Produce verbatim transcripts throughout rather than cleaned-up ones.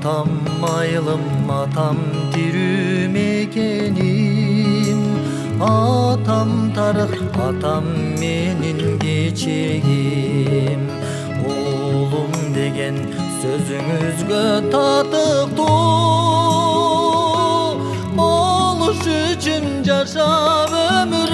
Atam ayılım, atam diriüm ekenim. Atam tarık, atam menin geçegim. Oğlum degen sözüңүзгө татыктуу болуш үчүн жашап өмүр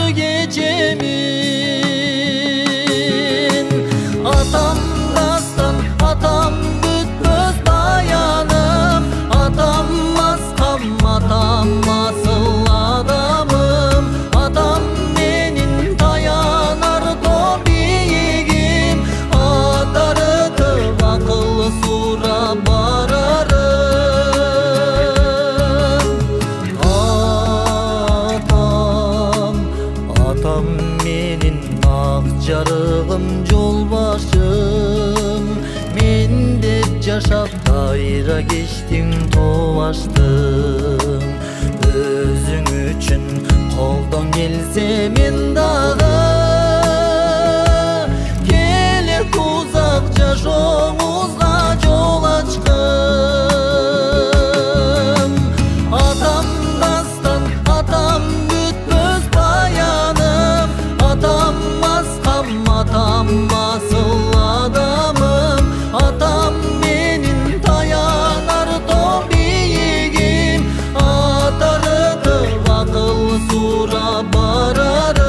кечемин. Atam дастан, atam бүтпөс баяным, atam маскам, atam асыл адамым, atam менин таянар тоо бийигим, атарытып акыл сурап барарым. Атам, атам менин ак жарыгым, жолбашым, мен деп жашап кайра кечтиң, тоо аштым. Өзүң үчүн колдон келсе мен дагы келет узак жашооңузга жол ачкым. Атам дастан, атам бүтпөс баяным, атам маскам, атам асыл адамым, атам менин таянар тоо бийигим, атарытып акыл сурап барарым.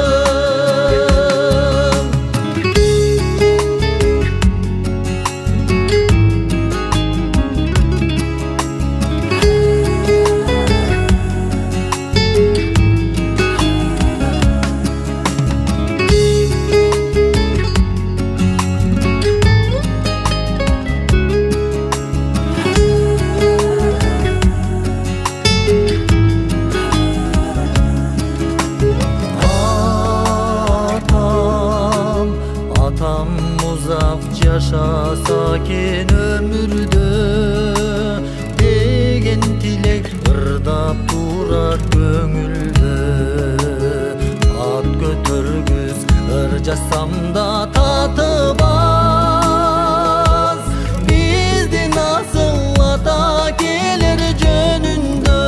Atam uzak yaşasa ken ömürde degen tilek ырдап турат көңүлдө. Ат көтөргүз ыр жасам да татыбас, биздин асыл ата келер жөнүндө.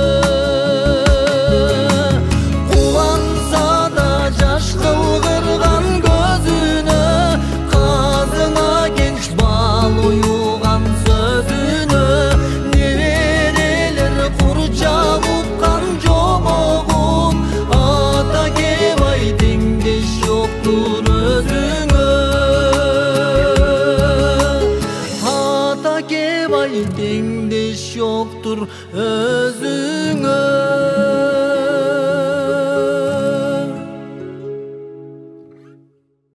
Куланса да жаш кылгырган көзүнө, казына кенч бал уюган сөзүнө, неберелер кур жабыккан жомогун, ата кебай теңдеш жоктур өзүңө. Ата кебай теңдеш жоктур өзүңө.